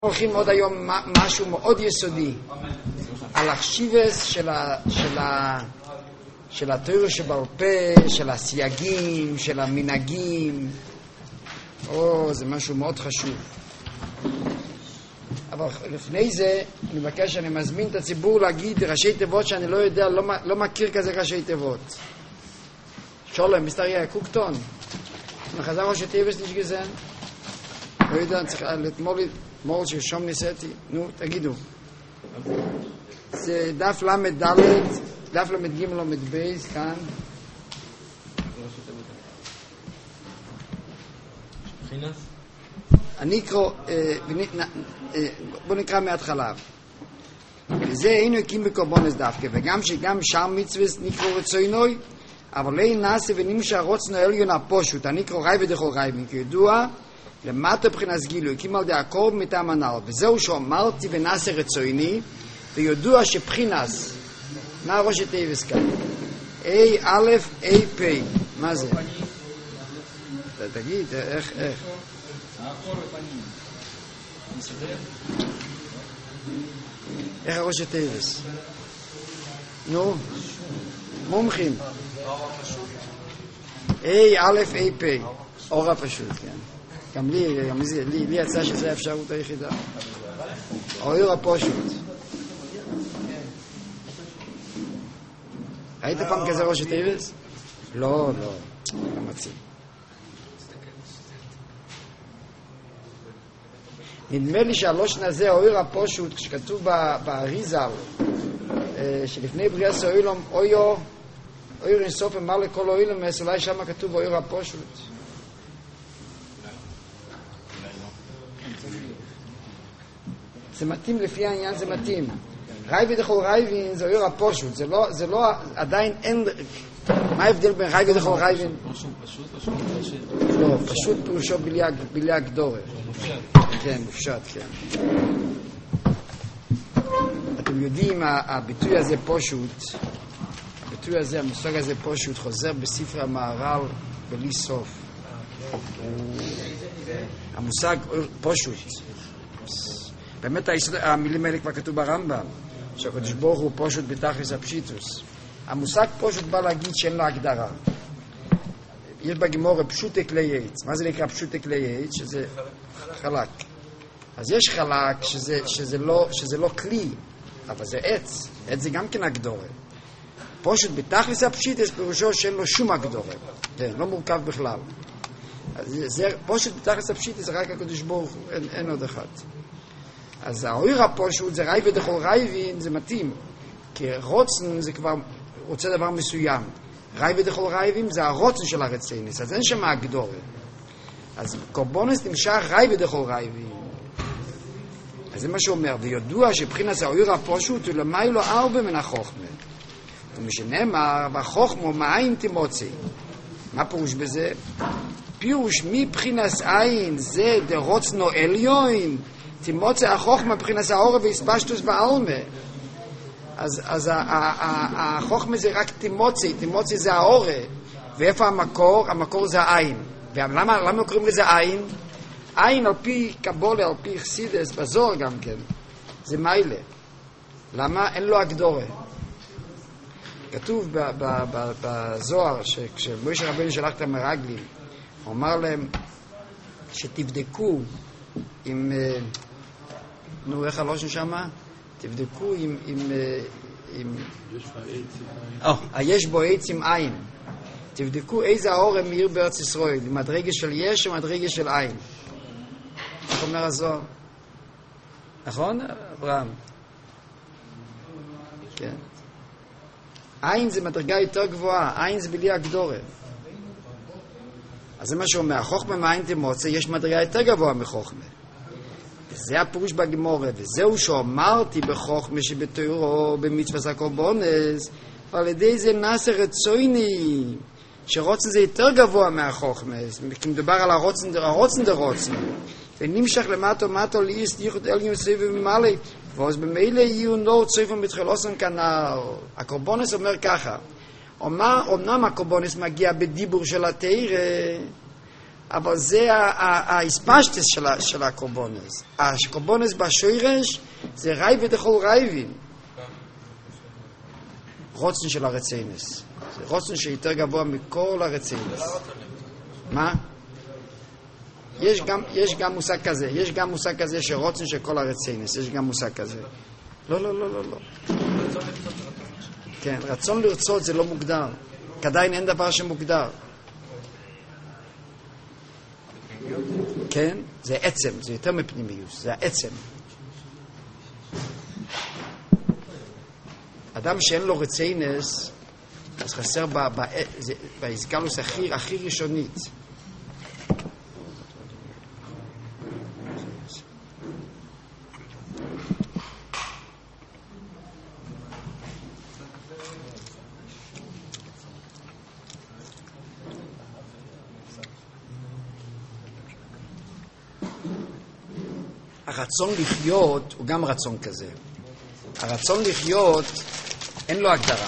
הולכים עוד היום משהו מאוד יסודי על החשיבס של התורה שבעל פה, של הסייגים, של המנהגים. זה משהו מאוד חשוב. אבל לפני זה אני מבקש, אני מזמין את הציבור להגיד ראשי תיבות שאני לא יודע, לא מכיר כזה ראשי תיבות. שולם, מסתריה, קוקטון מחזר ראשי תיבס נשגזן, לא יודע, צריך לתמול ששום ניסיתי. נו, תגידו. זה דף למד ד', דף למד ג' למד בייס, כאן. אני אקרא, בוא נקרא מההתחלה. וזה אינו הקים בקורבנס דווקא, וגם שגם שאר מצוות נקרא רצוינוי, אבל לא נעשה ונמשך רוצנו עליון הפושוט, אני אקרא רייב ודכל רייבים, כידוע, למטה מבחינת גילוי, הקים על די הקורב מטעם הנ"ל, וזהו שאמרתי ונעשה רצויני, וידוע שבחינס, מה ראש התיבס כאן? A, א', A, P, מה זה? תגיד, איך? איך הראש התיבס? נו, מומחים. A, א', A, P, אור הפשוט, כן. גם לי יצא שזו האפשרות היחידה. האור הפשוט. היית פעם כזה ראש התיבס? לא, לא מצאים. נדמה לי שהלושן הזה, האור הפשוט, כשכתוב באריזל, שלפני בריאת האילום, אויר אינסוף אמר לכל האילום, אולי שם כתוב האור הפשוט. זה מתאים לפי העניין, זה מתאים. רייבי דכל רייבין זה אור הפשוט, זה לא, עדיין אין, מה ההבדל בין רייבי דכל רייבין? לא, פשוט פירושו בלי הגדורה. כן, מופשט, כן. אתם יודעים, הביטוי הזה פשוט, הביטוי הזה, המושג הזה פשוט, חוזר בספר המהר"ל בלי סוף. המושג פשוט. באמת המילים האלה כבר כתוב ברמב"ם, שהקדוש ברוך הוא פשוט בתכלס הפשיטוס. המושג פשוט בא להגיד שאין לה הגדרה. יש בגמרא פשוטי כלי עץ. מה זה נקרא פשוטי כלי עץ? שזה חלק. אז יש חלק שזה לא כלי, אבל זה עץ. עץ זה גם כן הגדורה. פשוט בתכלס הפשיטוס פירושו שאין לו שום הגדורה. כן, לא מורכב בכלל. זה פשוט בתכלס הפשיטוס זה רק הקדוש ברוך הוא, אין עוד אחד. אז האור הפשוט זה רייב ודכל רייבין, זה מתאים. כי רוצן זה כבר רוצה דבר מסוים. רייב ודכל רייבים זה הרוצן של הרציינס, אז אין שם הגדורה. אז קורבנס נמשך רייב ודכל רייבין. אז זה מה שאומר, וידוע שבחינת האור הפשוט הוא למיילו הרבה מן החוכמה. ומשנאמר, והחוכמה מאין תמוצא. מה פירוש בזה? פירוש מבחינת עין זה דרוצנו עליון, תימוצא החוכמה מבחינת האור והספשטוס בעלמה. אז החוכמה זה רק תימוצא זה האור. ואיפה המקור? המקור זה העין. למה קוראים לזה עין? עין על פי קבולה, על פי חסידס, בזוהר גם כן, זה מיילה. למה? אין לו הגדורה. כתוב בזוהר שכשמשה רבנו שלח את המרגלים, הוא אמר להם שתבדקו עם איך הלושן שמה? תבדקו יש בו עץ עם עין. תבדקו איזה האור מאיר בארץ ישראל, מדרגה של יש או מדרגה של עין. איך אומר הזוהר? נכון, אברהם? כן. עין זה מדרגה יותר גבוהה, עין זה בלי הגדורה. אז זה מה שאומר, החוכמה מעין תמוצא, יש מדרגה יותר גבוהה מחוכמה. וזה הפירוש בגמרא, וזהו שאמרתי בחוכמה שבתורה במצוות הקורבנס, ועל ידי זה נעשה רצוני, שרוצן זה יותר גבוה מהחוכמה, כי מדובר על הרוצן דרוצן, ונמשך למטו ליס ייחוד עליון סביב ומעלה, ואז במילא יהיו נור צופה מתחילוסן כנ"ל. הקורבנס אומר ככה, אמנם הקורבנס מגיע בדיבור של התורה, אבל זה ההספשטס של הקורבונס. הקורבונס בשורש זה רייב דכל רייבים. רוצן של הרציינס. זה רוצן שיותר גבוה מכל הרציינס. מה? יש גם מושג כזה. יש גם מושג כזה שרוצן של כל הרציינס. יש גם מושג כזה. לא. כן, רצון לרצות זה לא מוגדר. עדיין אין דבר שמוגדר. כן? זה עצם, זה יותר מפנימיוס, זה העצם. אדם שאין לו רציינס, אז חסר בהסגלוס הכי ראשונית. הרצון לחיות הוא גם רצון כזה. הרצון לחיות אין לו הגדרה.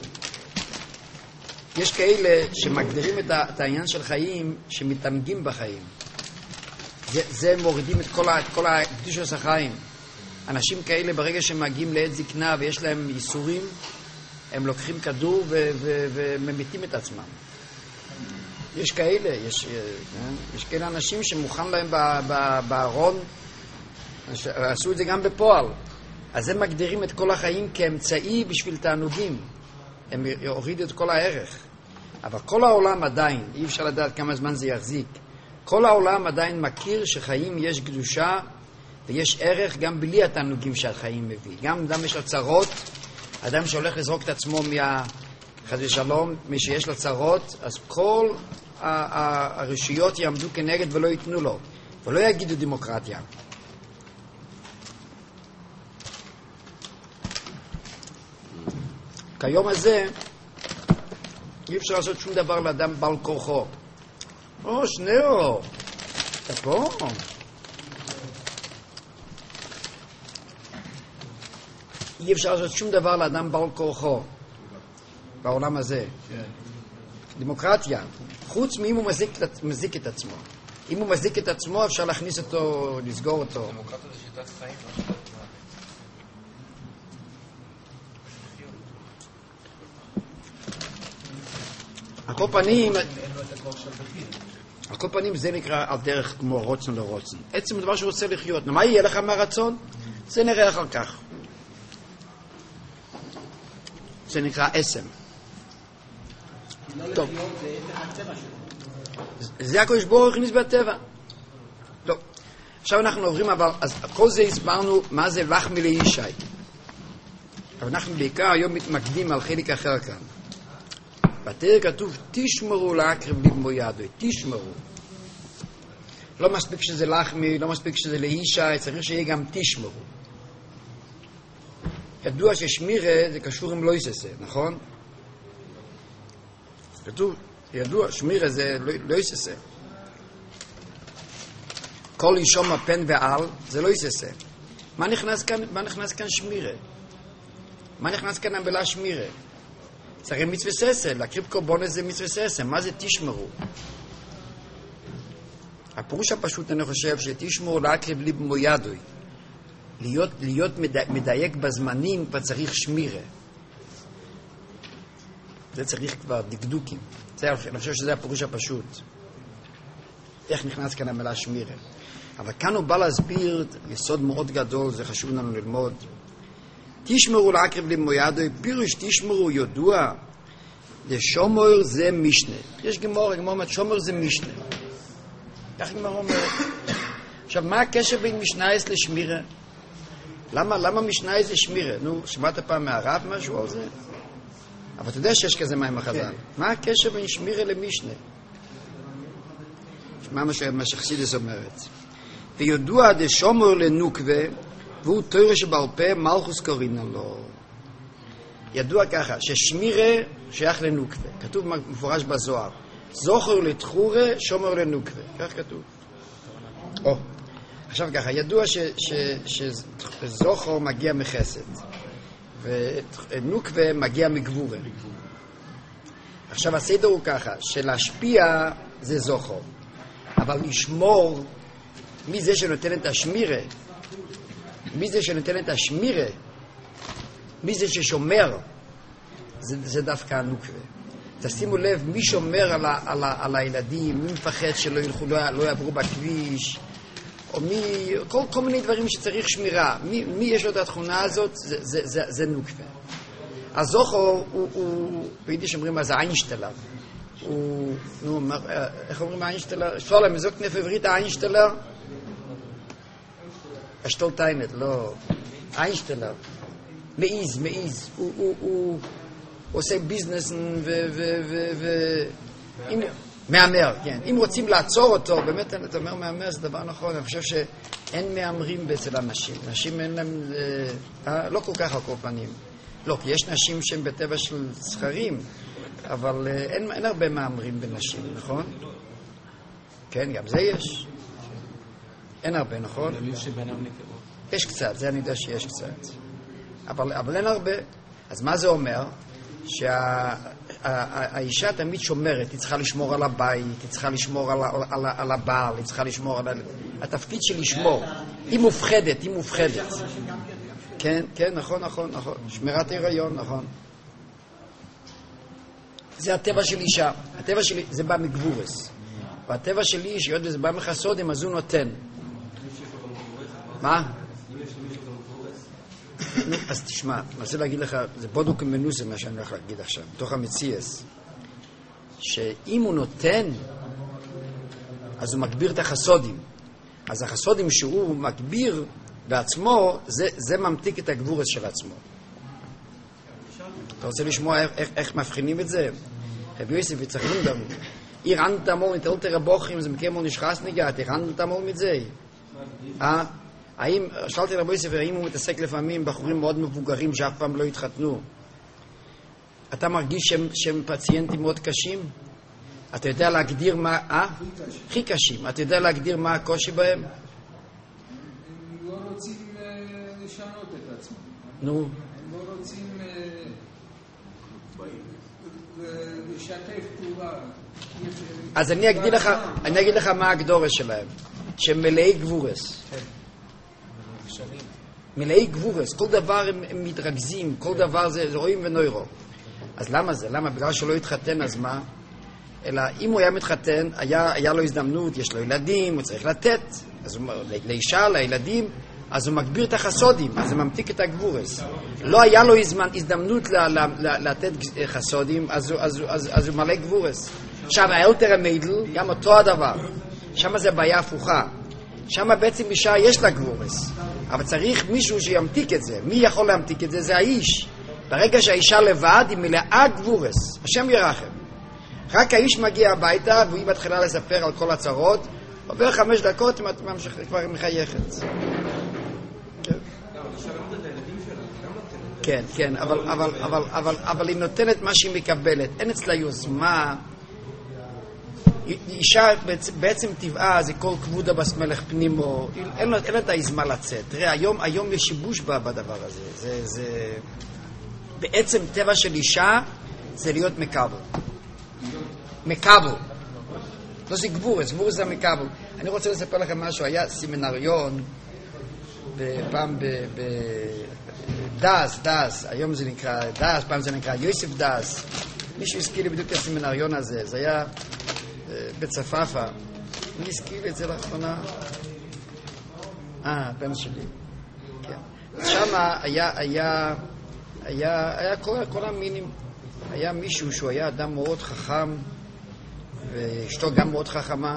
יש כאלה שמגדירים את העניין של חיים שמתענגים בחיים. זה מורידים את כל הקדושת החיים. אנשים כאלה ברגע שמגיעים לעת זקנה ויש להם ייסורים, הם לוקחים כדור וממיתים את עצמם. יש כאלה, יש כאלה אנשים שמוכן להם בארון, עשו את זה גם בפועל. אז הם מגדירים את כל החיים כאמצעי בשביל תענוגים. הם הורידו את כל הערך. אבל כל העולם עדיין, אי אפשר לדעת כמה זמן זה יחזיק, כל העולם עדיין מכיר שחיים יש קדושה ויש ערך גם בלי התענוגים שהחיים מביא. גם אדם יש לו צרות, אדם שהולך לזרוק את עצמו חס ושלום, מי שיש לו צרות, אז כל הרשויות יעמדו כנגד ולא ייתנו לו, ולא יגידו דמוקרטיה. כיום הזה אי אפשר לעשות שום דבר לאדם בעל כורחו. שניאו, אתה פה? אי אפשר לעשות שום דבר לאדם בעל כורחו בעולם הזה. דמוקרטיה, חוץ מאם הוא מזיק את עצמו. אם הוא מזיק את עצמו אפשר להכניס אותו, לסגור אותו. דמוקרטיה זה שיטת חיים. על כל פנים זה נקרא על דרך כמו רוצן לא רוצן. עצם הדבר שרוצה לחיות. מה יהיה לך מהרצון? זה נראה אחר כך. זה נקרא עצם. טוב. זה הקדוש ברוך הוא הכניס בטבע. טוב. עכשיו אנחנו עוברים, אבל אז כל זה הסברנו מה זה לחמי לישי. אבל אנחנו בעיקר היום מתמקדים על חלק אחר כאן. בתורה כתוב תשמרו להקריב לי במו ידוי, תשמרו. לא מספיק שזה לחמי, לא מספיק שזה לישי, צריך שיהיה גם תשמרו. ידוע ששמירה זה קשור עם לא יססה, נכון? כתוב, ידוע, שמירה זה לא יססה. כל אישום הפן ועל זה לא יססה. מה נכנס כאן שמירה? מה נכנס כאן המילה שמירה? זה הרי מצווה ססה, להקריב קורבן זה מצווה ססה, מה זה תשמרו? הפירוש הפשוט אני חושב שתשמרו להקריב לי במו ידוי. להיות מדייק בזמנים כבר צריך שמירה. זה צריך כבר דקדוקים. אני חושב שזה הפירוש הפשוט. איך נכנס כאן המילה שמירה? אבל כאן הוא בא להסביר יסוד מאוד גדול, זה חשוב לנו ללמוד. תשמרו להקריב לי במו ידוי, פירוש תשמרו ידוע, לשומר זה משנה. יש גמור אומרת שומר זה משנה. כך גמור אומרת. עכשיו, מה הקשר בין משנייס לשמירה? למה משנייס זה שמירה? נו, שמעת פעם מהרב משהו על זה? אבל אתה יודע שיש כזה מים החז"ל. מה הקשר בין שמירה למשנה? מה שחסידס אומרת. וידוע דשומר לנוקווה, והוא תורה שבעל פה מלכוס קוראים לו. ידוע ככה, ששמירה שייך לנוקווה. כתוב מפורש בזוהר. זוכר לתחורה, שומר לנוקווה. כך כתוב. עכשיו ככה, ידוע שזוכר מגיע מחסד, ונוקווה מגיע מגבורה. עכשיו הסדר הוא ככה, שלהשפיע זה זוכר. אבל לשמור, מי זה שנותן את השמירה? מי זה שנותן את השמירה? מי זה ששומר? זה דווקא הנוקבה. תשימו לב, מי שומר על הילדים, מי מפחד שלא ילכו, לא יעברו בכביש, או כל מיני דברים שצריך שמירה. מי יש לו את התכונה הזאת? זה נוקבה. הזוכר הוא ביידיש אומרים אז איינשטלר. איך אומרים איינשטלר? שולם, זו כנף עברית איינשטלר? השטולטיינט, לא. איינשטלר. מעיז. הוא עושה ביזנס מאמר, כן. אם רוצים לעצור אותו, באמת אתה אומר מאמר, זה דבר נכון. אני חושב שאין מאמרים אצל אנשים. אנשים אין להם, לא כל כך על כל פנים. לא, כי יש נשים שהן בטבע של זכרים, אבל אין הרבה מאמרים בנשים, נכון? כן, גם זה יש. אין הרבה, נכון? יש קצת, זה אני יודע שיש קצת. אבל אין הרבה. אז מה זה אומר? שהאישה תמיד שומרת, היא צריכה לשמור על הבית, היא צריכה לשמור על הבעל, היא צריכה לשמור על התפקיד של לשמור. היא מופחדת. כן, נכון. שמירת הריון, נכון. זה הטבע של אישה. הטבע שלי, זה בא מגבורס. והטבע שלי, שיוד וזה בא מחסודים, אז הוא נותן. מה? אז תשמע, אני רוצה להגיד לך, זה בודוק מנוסה מה שאני הולך להגיד עכשיו, בתוך המציאס, שאם הוא נותן, אז הוא מגביר את החסודים. אז החסודים שהוא מגביר בעצמו, זה ממתיק את הגבורס של עצמו. אתה רוצה לשמוע איך מבחינים את זה? רבי יוסף יצחק דמו. אירנת המול את אלתר הבוחרים, זה מכמו נשחס ניגעת, אירנת המול את זה. שאלתי רבי יוסף, האם הוא מתעסק לפעמים בחורים מאוד מבוגרים שאף פעם לא התחתנו? אתה מרגיש שהם פציינטים מאוד קשים? אתה יודע להגדיר מה... הכי קשים. אתה יודע להגדיר מה הקושי בהם? הם לא רוצים לשנות את עצמם. נו. הם לא רוצים לשתף פעולה. אז אני אגיד לך מה הגדורה שלהם. שהם מלאי גבורס. מלאי גבורס. כל דבר הם מתרכזים. כל דבר זה רואים ונוירו. אז למה זה? למה? בגלל שלא התחתן, אז מה? אלא אם הוא היה מתחתן, היה לו הזדמנות, יש לו ילדים, הוא צריך לתת. אז הוא, לאישה, לילדים, אז הוא מגביר את החסודים, אז הוא ממתיק את הגבורס. לא היה לו הזדמנות לתת חסודים, אז הוא מלא גבורס. עכשיו, האלתר המיידל, גם אותו הדבר. שם זה בעיה הפוכה. שם בעצם אישה יש לה גבורס. אבל צריך מישהו שימתיק את זה. מי יכול להמתיק את זה? זה האיש. ברגע שהאישה לבד, היא מלאה גבורס. השם ירחם. רק האיש מגיע הביתה, והיא מתחילה לספר על כל הצרות, עובר 5 דקות, היא כבר מחייכת. כן, אבל היא נותנת מה שהיא מקבלת. אין אצלה יוזמה. אישה בעצם טבעה, זה כל כבודה בסמלך פנימו, אין לה את היזמה לצאת. תראה, היום יש שיבוש בדבר הזה. זה בעצם טבע של אישה, זה להיות מקבל. מקבל. לא זה גבורס זה מקבל. אני רוצה לספר לכם משהו, היה סמינריון, פעם דאס, היום זה נקרא דאס, פעם זה נקרא יוסף דאס. מישהו הזכיר לי בדיוק את הסמינריון הזה, זה היה בצפאפה. מי הזכיר לי את זה לאחרונה? בן שלי. כן. שם היה כל המינים. היה מישהו שהוא היה אדם מאוד חכם, ואשתו גם מאוד חכמה,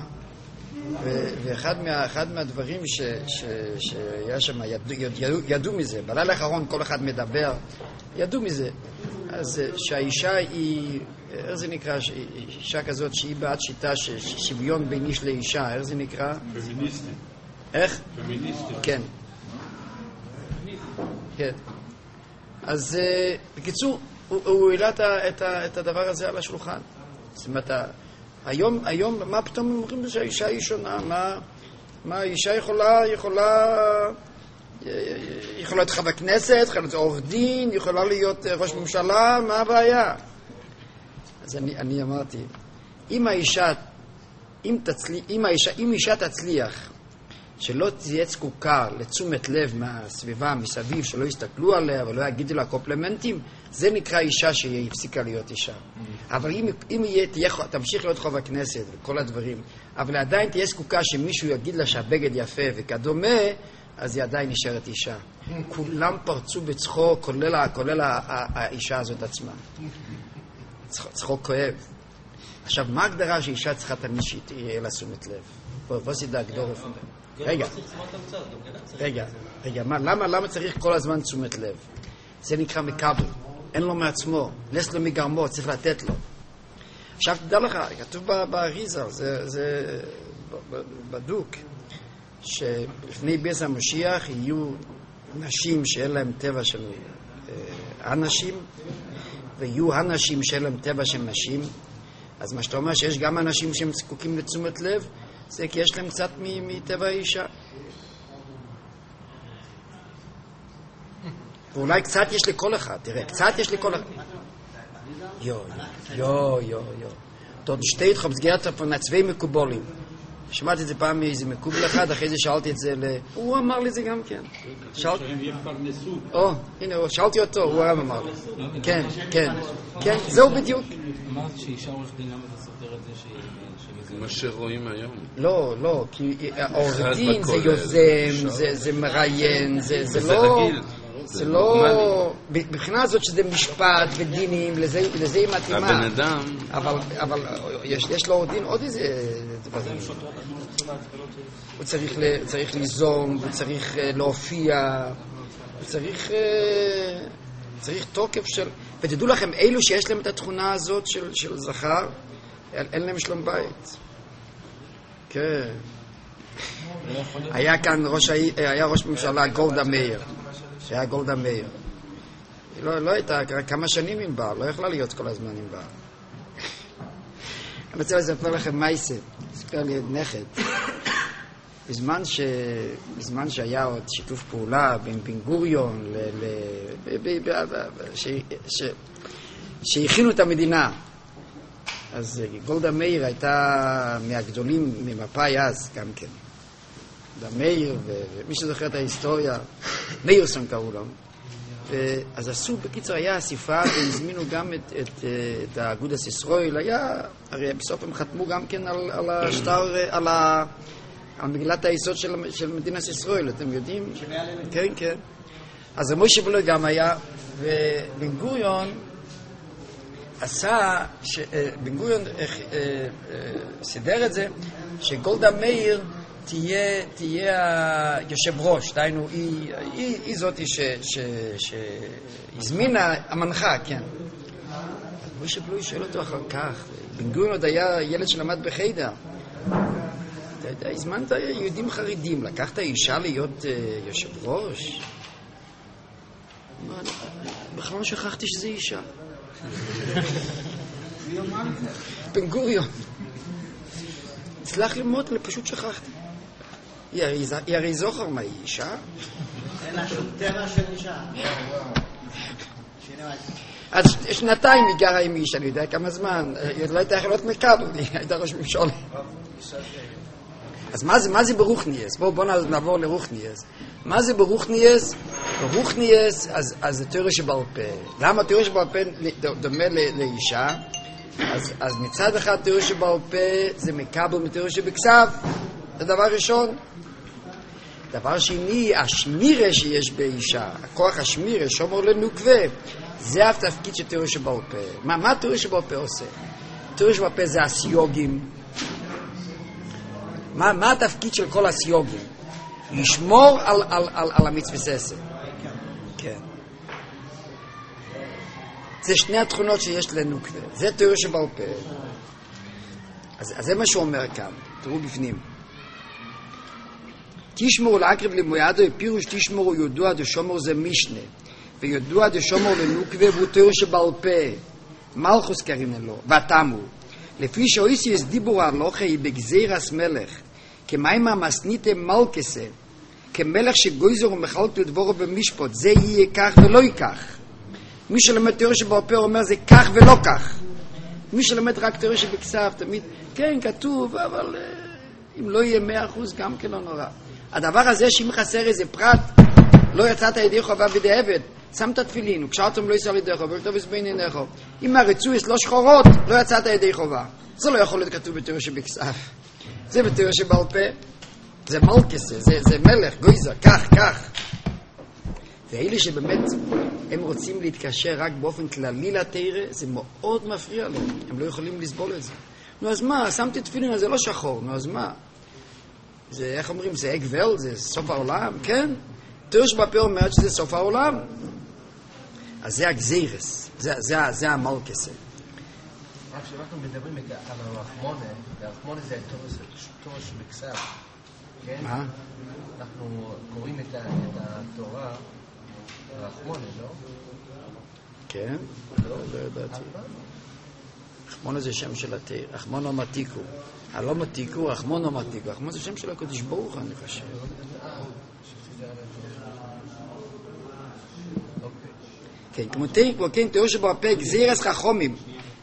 ואחד מהדברים שהיה שם, ידעו מזה, בלילה האחרון כל אחד מדבר, ידעו מזה. אז שהאישה היא, איך זה נקרא, אישה כזאת שהיא בעד שיטה ששוויון בין איש לאישה, איך זה נקרא? פמיניסטית. איך? פמיניסטית. כן. כן. אז בקיצור, הוא העלה את הדבר הזה על השולחן. זאת אומרת, היום, מה פתאום אומרים שהאישה היא שונה? מה האישה יכולה להיות חבר כנסת, יכולה להיות עורך דין, יכולה להיות ראש ממשלה, מה הבעיה? אז אני אמרתי, אם האישה אם אישה תצליח שלא תהיה זקוקה לתשומת לב מהסביבה, מסביב, שלא יסתכלו עליה ולא יגידו לה קומפלימנטים, זה נקרא אישה שהיא הפסיקה להיות אישה. אבל אם תמשיך להיות חוב הכנסת וכל הדברים, אבל עדיין תהיה זקוקה שמישהו יגיד לה שהבגד יפה וכדומה, אז היא עדיין נשארת אישה. כולם פרצו בצחוק, כולל האישה הזאת עצמה. צחוק כואב. עכשיו, מה ההגדרה שאישה צריכה תמיד שתהיה לה תשומת לב? בוא סידק דורף. רגע, למה צריך כל הזמן תשומת לב? זה נקרא מקבל, אין לו מעצמו, נס לו מגרמו, צריך לתת לו. עכשיו תדע לך, כתוב באריזה, זה בדוק, שלפני ביאת המשיח יהיו נשים שאין להם טבע של אנשים, ויהיו אנשים שאין להם טבע של נשים. אז מה שאתה אומר שיש גם אנשים שהם זקוקים לתשומת לב, זה כי יש להם קצת מטבע האישה. ואולי קצת יש לכל אחד, תראה, קצת יש לכל אחד. יו. תוד שתי תחום סגירת פרנצווי מקובולים. שמעתי את זה פעם מאיזה מקובל אחד, אחרי זה שאלתי את זה הוא אמר לי זה גם כן. הנה, שאלתי אותו, הוא אמר לי. כן, זהו בדיוק. אמרת שאישה עורך דין למה אתה סותר את זה שהיא... מה שרואים היום. לא, כי עורך דין זה יוזם, זה מראיין, זה לא... זה לא... מבחינה הזאת שזה משפט ודינים, לזה היא מתאימה. הבן אדם... אבל יש לו דין עוד איזה... הוא צריך ליזום, הוא צריך להופיע, הוא צריך תוקף של... ותדעו לכם, אלו שיש להם את התכונה הזאת של זכר, אין להם שלום בית. כן. היה כאן ראש ממשלה גולדה מאיר. שהיה גולדה מאיר. היא לא הייתה כמה שנים עם בעל, לא יכלה להיות כל הזמן עם בעל. אני רוצה לספר לכם מה יעשה. ספר לי נכד. בזמן שהיה עוד שיתוף פעולה בין בן גוריון שהכינו את המדינה, אז גולדה מאיר הייתה מהגדולים ממפא"י אז גם כן. גולדה מאיר, ומי שזוכר את ההיסטוריה, מאירסון קראו לו. אז עשו, בקיצור, היה אסיפה, והזמינו גם את האגודת ישראל. הרי בסוף הם חתמו גם כן על השטר, על מגילת היסוד של מדינת ישראל, אתם יודעים? כן. אז מוישה בלוי גם היה, ובן גוריון עשה, בן גוריון סידר את זה, שגולדה מאיר תהיה היושב ראש, דיינו, היא זאתי שהזמינה המנחה, כן. אז מוישה בלוי שואל אותו אחר כך, בן גוריון עוד היה ילד שלמד בחיידר. אתה הזמנת יהודים חרדים, לקחת אישה להיות יושב ראש? בכלל שכחתי שזה אישה. בן גוריון. הצלח ללמוד, פשוט שכחתי. היא הרי זוכר מה היא אישה? אין לה שום טבע של אישה. אז שנתיים היא גרה עם אישה, אני יודע כמה זמן. היא לא הייתה יכולה להיות מקבל, היא הייתה ראש ממשלה. אז מה זה ברוכניאס? בואו נעבור לרוכניאס. מה זה ברוכניאס? ברוכניאס, אז זה תיאוריה שבעל פה. למה תיאוריה שבעל פה דומה לאישה? אז מצד אחד תיאוריה שבעל פה זה מקבל מתיאוריה שבכסף. זה דבר ראשון. דבר שני, השמירה שיש באישה, הכוח השמירה, שומר לנוקווה, זה התפקיד של תיאוריה שבעל פה. מה תיאוריה שבעל פה עושה? תיאוריה שבעל פה זה הסיוגים. מה התפקיד של כל הסיוגים? לשמור על המצווה ססר. כן. זה שני התכונות שיש לנו כבר. זה תיאוריה שבעל פה. אז זה מה שהוא אומר כאן. תראו בפנים. תשמרו להקריב למוידו, פירוש תשמרו יודוע דשומר זה משנה. ויודוע דשומר לנוקווה והוא תיאוריה שבעל פה. מלכוס קרינה לו. ותמו. לפי שאויסיוס דיבור הלוכה היא בגזירס מלך. כמיימה מסניתם מלכסה. כמלך שגויזר ומחלק לדבורו במשפט. זה יהיה כך ולא ייקח. מי שלמד תיאוריה שבעל פה אומר זה כך ולא כך. מי שלמד רק תורה שבכסף, תמיד, כן, כתוב, אבל אם לא יהיה 100% גם כן לא נורא. הדבר הזה שאם חסר איזה פרט, לא יצאת ידי חובה בידי עבד, שמת תפילין, וקשרתם לא יסר ידי חובה, וכתוב בין עיניך. אם הרצוי יש לא שחורות, לא יצאת ידי חובה. זה לא יכול להיות כתוב בתורה שבכסף. זה בתורה שבעל פה. זה מלכסה, זה מלך, גויזר, כך. ואלה שבאמת הם רוצים להתקשר רק באופן כללי לתורה, זה מאוד מפריע להם. הם לא יכולים לסבול את זה. נו אז מה, שמתי תפילין, אז זה לא שחור, נו אז מה? זה, איך אומרים, זה אגבל, זה סוף העולם, כן? תורה שבפה אומרת שזה סוף העולם. אז זה הגזירס, זה המלכסה. רק שאנחנו מדברים על הרחמונה, והרחמונה זה תורה שבכסף, כן? מה? אנחנו קוראים את התורה רחמונה, לא? כן? לא ידעתי. רחמונה זה שם של התורה, רחמונה מתיקו. הלא מתיקו, רחמונה מתיקו. רחמונה זה שם של הקדוש ברוך הוא, אני חושב. כן, כמו כן, תיאור שבפה גזירס חכומים.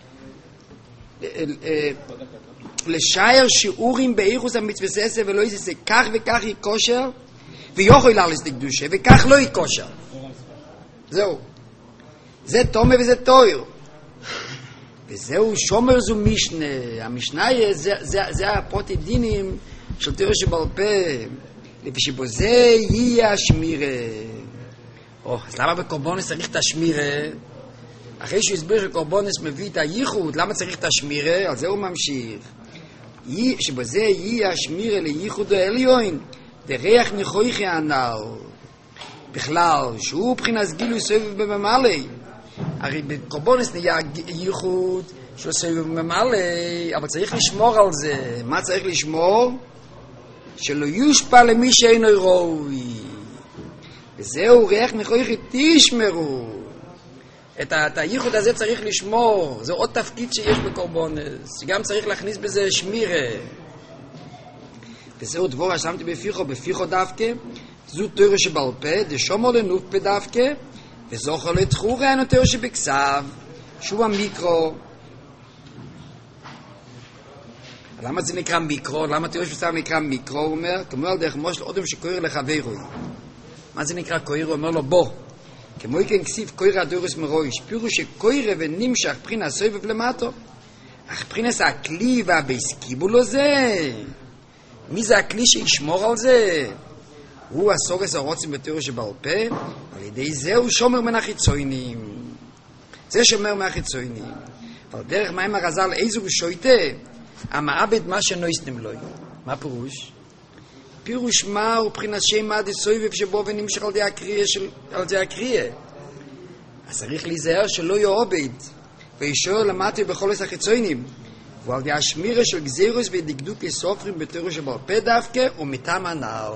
לשייר שיעורים באיכוס המצווססה ולא יססה כך וכך היא כושר ויוכל להלס לקדושה וכך לא היא כושר. זהו. זה תומר וזה תויר. וזהו שומר זו משנה. המשנה זה הפרוטי דינים של תיאור שבעל פה. לפי שבו זה יהיה השמירה. אז למה בקורבונס צריך את השמירה? אחרי שהוא הסביר שקורבונס מביא את הייחוד, למה צריך את השמירה? על זה הוא ממשיך. שבזה יהיה השמירה לייחוד העליון, דרך נכויכי הנ"ל. בכלל, שהוא מבחינת גילוי סבב בממלא. הרי בקורבונס נהיה ייחוד שהוא סבב בממלא, אבל צריך לשמור על זה. מה צריך לשמור? שלא יושפע למי שאינו ראוי. וזהו ריח נכויכי תשמרו. את הייחוד הזה צריך לשמור. זה עוד תפקיד שיש בקורבונס, שגם צריך להכניס בזה שמירה. וזהו דבור השמתי בפיחו דווקא, זו תורה שבעל פה, דשומו לנוף בדווקא, וזוכר לתחור אין תורה שבכסף, שהוא המיקרו. למה זה נקרא מיקרו? למה תורה שבכסף נקרא מיקרו? הוא אומר, כמו על דרך מושל אודם שקורא לחברו. מה זה נקרא קויר? הוא אומר לו בוא. כמו כן כסיף קויר הדורס מרויש, פירוש שקויר ונמשך בחינה סובב למטו. אך בחינס הכלי והבסקיבול הזה, מי זה הכלי שישמור על זה? הוא הסוגס הרוצים בתיאור שבעל פה, על ידי זה הוא שומר מן החיצוינים. זה שומר מהחיצוינים. אבל דרך מים הרזל איזו הוא שויטה, המעבד מה שנויסתם לו. מה פירוש? פירוש מה הוא בחינת שם עד הסובב שבו ונמשך על זה הקריאה. אז צריך להיזהר שלא יעובד, וישור למטה בכל החיצוינים. ועל די השמירה של גזירוס ודקדוק סופרים בתיאור שבעל פה דווקא ומטעם הנ"ל.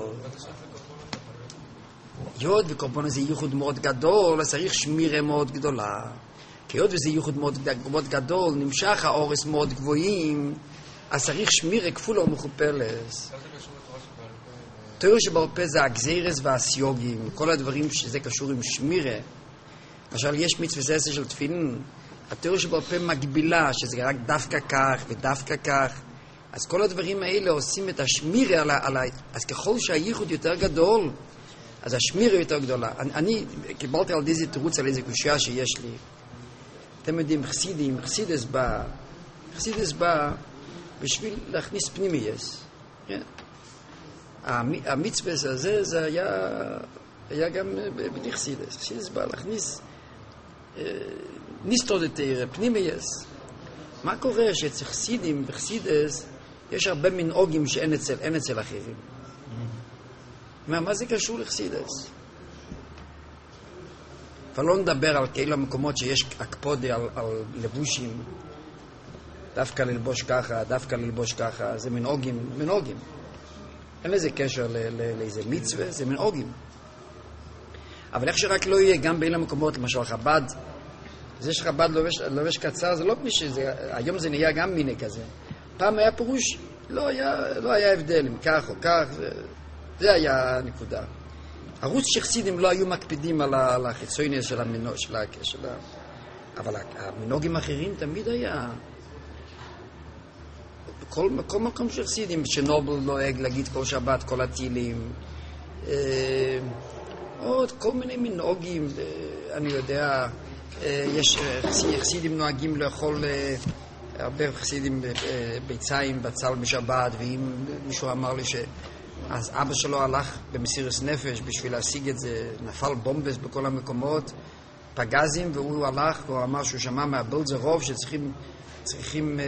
יוד וקורבן זה ייחוד מאוד גדול, אז צריך שמירה מאוד גדולה. כי יוד וזה ייחוד מאוד גדול, נמשך האורס מאוד גבוהים, אז צריך שמירה כפולה ומכופלת. תיאור שבעל פה זה הגזירס והסיוגים, כל הדברים שזה קשור עם שמירה. למשל, יש מצווה ססה של תפילין, התיאור שבעל פה מגבילה, שזה רק דווקא כך ודווקא כך. אז כל הדברים האלה עושים את השמירה אז ככל שהייחוד יותר גדול, אז השמירה יותר גדולה. אני קיבלתי על איזה תירוץ, על איזה קושיה שיש לי. אתם יודעים, חסידס בא בשביל להכניס פנימייס. המצווה הזה, זה היה גם בלי חסידס. חסידס בא להכניס ניסטודתר, פנימייס. מה קורה שאצל חסידים וחסידס יש הרבה מנהוגים שאין אצל אחרים? מה זה קשור לחסידס? ולא נדבר על כאלה מקומות שיש הקפודה על לבושים, דווקא ללבוש ככה, זה מנהוגים. אין לזה קשר לאיזה מצווה, זה מנהוגים. אבל איך שרק לא יהיה, גם בין המקומות, למשל חב"ד, זה שחב"ד לובש קצר, זה לא פנישי, היום זה נהיה גם מיני כזה. פעם היה פירוש, לא היה הבדל, אם כך או כך, זה היה הנקודה. ערוץ שחסידים לא היו מקפידים על החיצוניה של המנהוג, אבל המנהוגים האחרים תמיד היה. כל מקום של חסידים, שנובל נוהג להגיד כל שבת, כל התהילים, עוד כל מיני מנהוגים, אני יודע, יש חסידים נוהגים לאכול, הרבה חסידים ביציים בצל בשבת, ואם מישהו אמר לי אז אבא שלו הלך במסירות נפש בשביל להשיג את זה, נפל בומבס בכל המקומות, פגזים, והוא הלך, והוא אמר שהוא שמע מהבלד זה רוב שצריכים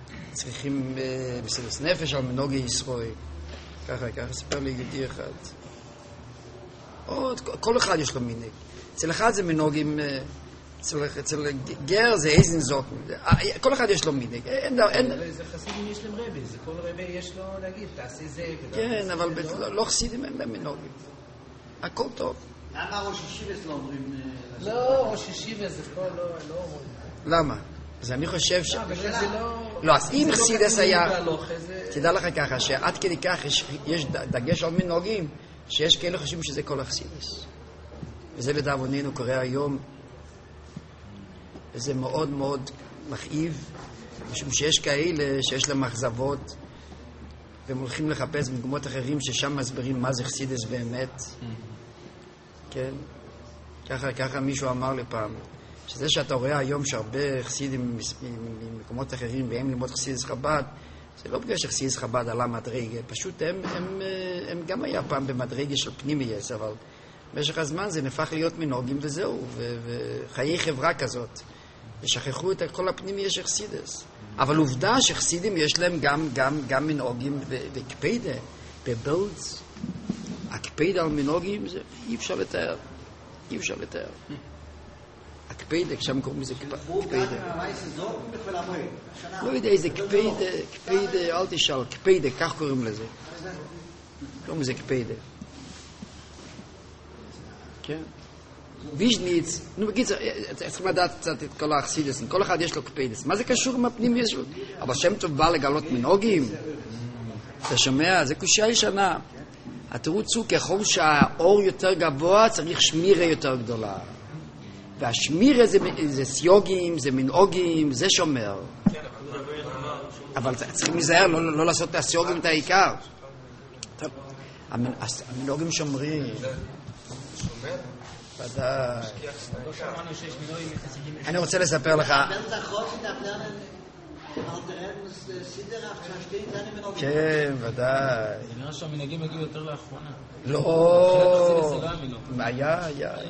מסירות נפש על מנהוגי ישראל. ככה סיפר לי יהודי אחד. עוד, כל אחד יש לו מנהג. אצל אחד זה מנהוגים, אצל גר זה איזן זוקן. כל אחד יש לו מנהג. זה חסידים יש להם רבי, זה כל רבי יש לו להגיד, תעשה זה. כן, אבל לא חסידים אין להם מנהוגים. הכל טוב. למה ראש ישיבס לא אומרים? לא, ראש ישיבס זה כל לא אומרים. למה? אז אני חושב ש... לא, אז אם חסידס היה... תדע לך ככה, שעד כדי כך יש דגש על מנהוגים, שיש כאלה חושבים שזה כל החסידס. וזה לדאבוננו קורה היום, וזה מאוד מאוד מכאיב, משום שיש כאלה שיש להם אכזבות, והם הולכים לחפש במקומות אחרים ששם מסבירים מה זה חסידס באמת. כן? ככה מישהו אמר לי פעם, שזה שאתה רואה היום שהרבה חסידים ממקומות אחרים והם ללמוד חסידס חב"ד, זה לא בגלל שחסידס חב"ד עלה מדרגה, פשוט הם גם היה פעם במדרגה של פנימייס, אבל במשך הזמן זה נפח להיות מנהוגים וזהו, וחיי חברה כזאת, ושכחו את כל הפנימייס של חסידס. אבל עובדה שחסידים יש להם גם מנהוגים וקפידה, בבלדס, הקפידה על מנהוגים זה אי אפשר לתאר. הקפידה, כשם קוראים לזה קפידה. לא יודע איזה קפידה, אל תשאל, קפידה, כך קוראים לזה. קוראים לזה קפידה. כן? ויז'ניץ, בקיצור, צריכים לדעת קצת את כל האכסידס, כל אחד יש לו קפידס. מה זה קשור עם הפנים ישו? אבל שם טוב בא לגלות מנהוגים. אתה שומע? זה קושיה ישנה. התירוץ הוא ככל שהאור יותר גבוה צריך שמירה יותר גדולה. והשמירה זה סיוגים, זה מנהוגים, זה שומר. אבל צריכים להיזהר, לא לעשות מהסיוגים את העיקר. המנהוגים שומרים. ודאי. אני רוצה לספר לך. כן, ודאי. זה נראה שהמנהגים הגיעו יותר לאחרונה. לא. היה.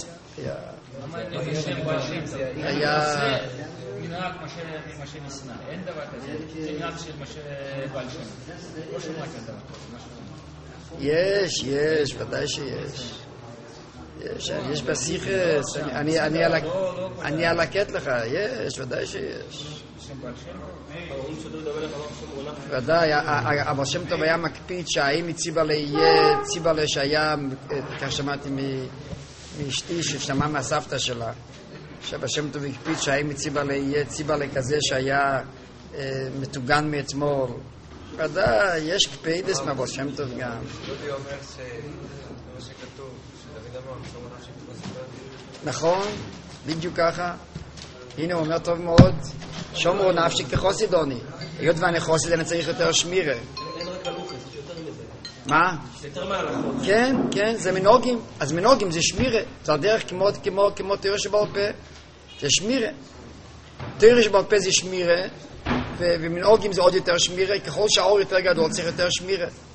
מנהג מה שנשנא, אין דבר כזה, זה מנהג של מה שבעל שם. לא שמעתי על דבר. יש, ודאי שיש. יש בשיחס, אני אלקט לך, יש, ודאי שיש. ודאי, אבל שם טוב היה מקפיד שהאם ציבלה שהיה, כך שמעתי מאשתי ששמעה מהסבתא שלה, שבשם טוב הקפיד שהאם ציבלה יהיה ציבלה כזה שהיה מתוגן מאתמול. ודאי, יש קפידס מהבו שם טוב גם. דודי אומר שכתוב שדוד אמר, שומר נפשי כחוסידוני. נכון, בדיוק ככה. הנה הוא אומר טוב מאוד, שומר נפשי כחוסידוני. היות ואני חוסיד אני צריך יותר שמירה. אין רק הלוכס, יש יותר מזה. מה? יותר מהלכות. כן, זה מנהוגים. אז מנהוגים זה שמירה. זה הדרך כמו תיאור שבעל פה. זה שמירה. תיאור שבעל פה זה שמירה, ומנהוגים זה עוד יותר שמירה. ככל שהאור יותר גדול צריך יותר שמירה.